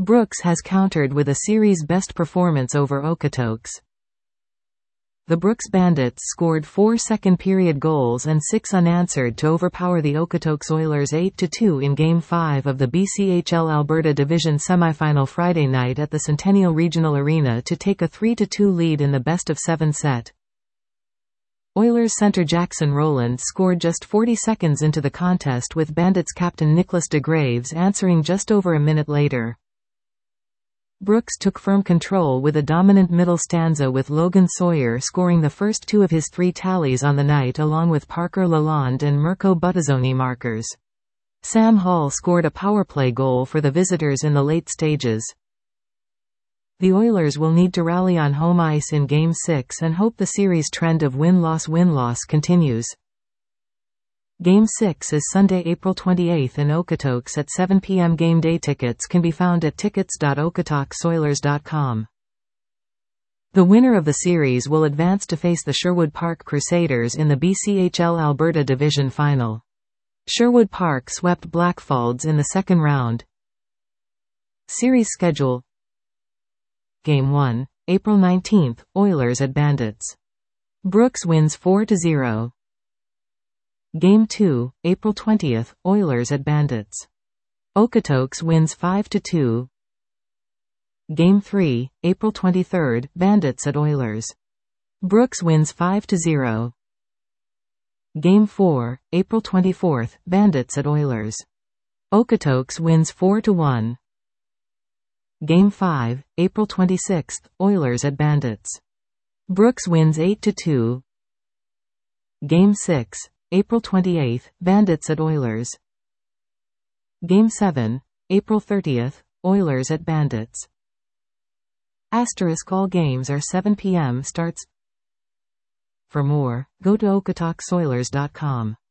Brooks has countered with a series best performance over Okotoks. The Brooks Bandits scored 4 second-period goals and 6 unanswered to overpower the Okotoks Oilers 8-2 in Game 5 of the BCHL Alberta Division semifinal Friday night at the Centennial Regional Arena to take a 3-2 lead in the best-of-7 set. Oilers centre Jackson Rowland scored just 40 seconds into the contest, with Bandits captain Nicholas de Graves answering just over a minute later. Brooks took firm control with a dominant middle stanza, with Logan Sawyer scoring the first 2 of his 3 tallies on the night along with Parker Lalonde and Mirko Buttazzoni markers. Sam Hall scored a powerplay goal for the visitors in the late stages. The Oilers will need to rally on home ice in Game 6 and hope the series trend of win-loss continues. Game 6 is Sunday, April 28 in Okotoks at 7 p.m. Game day tickets can be found at tickets.okotoksoilers.com. The winner of the series will advance to face the Sherwood Park Crusaders in the BCHL Alberta Division Final. Sherwood Park swept Blackfalds in the second round. Series schedule: Game 1, April 19, Oilers at Bandits. Brooks wins 4-0. Game 2, April 20, Oilers at Bandits. Okotoks wins 5-2. Game 3, April 23, Bandits at Oilers. Brooks wins 5-0. Game 4, April 24, Bandits at Oilers. Okotoks wins 4-1. Game 5, April 26, Oilers at Bandits. Brooks wins 8-2. Game 6, April 28, Bandits at Oilers. Game 7, April 30, Oilers at Bandits. All games are 7 p.m. starts. For more, go to okotoksoilers.com.